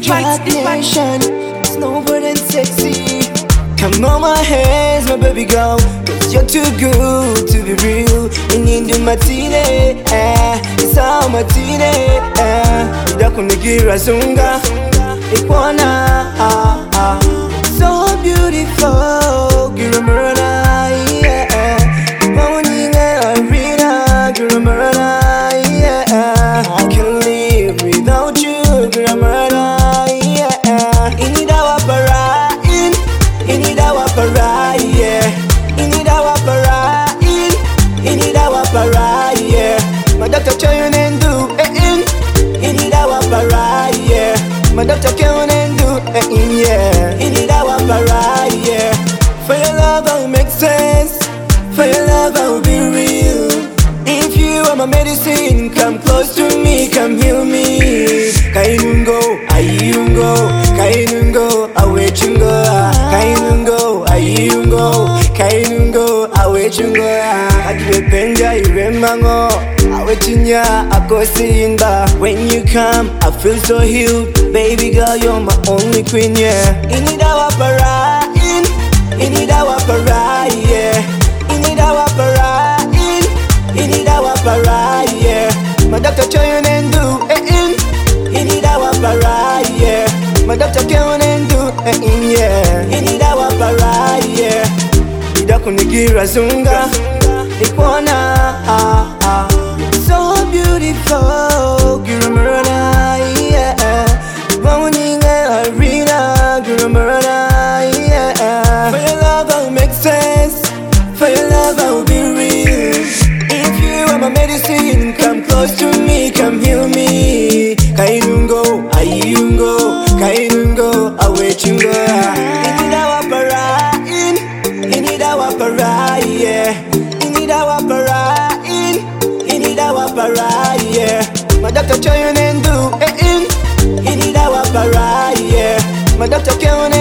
Jack Nation, snowboard and sexy. Come on my hands, my baby girl, 'cause you're too good to be real. Inyindu matine, it's all matine, idakunigira zunga, ikwana, so beautiful, gira murana, yeah. Mawuninga arena, gira murana, yeah. I can't live without you, gira murana, yeah. Inida wapara, inida wapara, yeah. Inida wapara, inida wapara, yeah. My doctor trying and do, inida wapara, yeah. My doctor can't and do, yeah. Inida wapara, yeah. For your love I will make sense, for your love I will be real. If you are my medicine, come close to me, come heal me. Kainungo, ayungo, kainungo, awechungo. Kainungo, ayungo, kainungo, awechungo. Akiwe benja iremango, awechinya akosinda. When you come, I feel so healed. Baby girl, you're my only queen, yeah. Inida wapara, inida wapara, yeah. Inida wapara, inida wapara, yeah. My doctor trying and do, inida wapara, yeah. My doctor can't and do, yeah. Inida wapara, yeah. Idakunigira zunga, ikwana, so beautiful, gira murana, yeah. Mawuninga arena, gira murana, yeah. For your love I will make sense, for your love I will be real. If you are my medicine, come close to me, come heal me. Kainungo, ayungo, kainungo, awechungo. Inida wapara, inida wapara, yeah. Inida wapara, inida wapara, yeah. My doctor trying and do, inida wapara, yeah. My doctor can't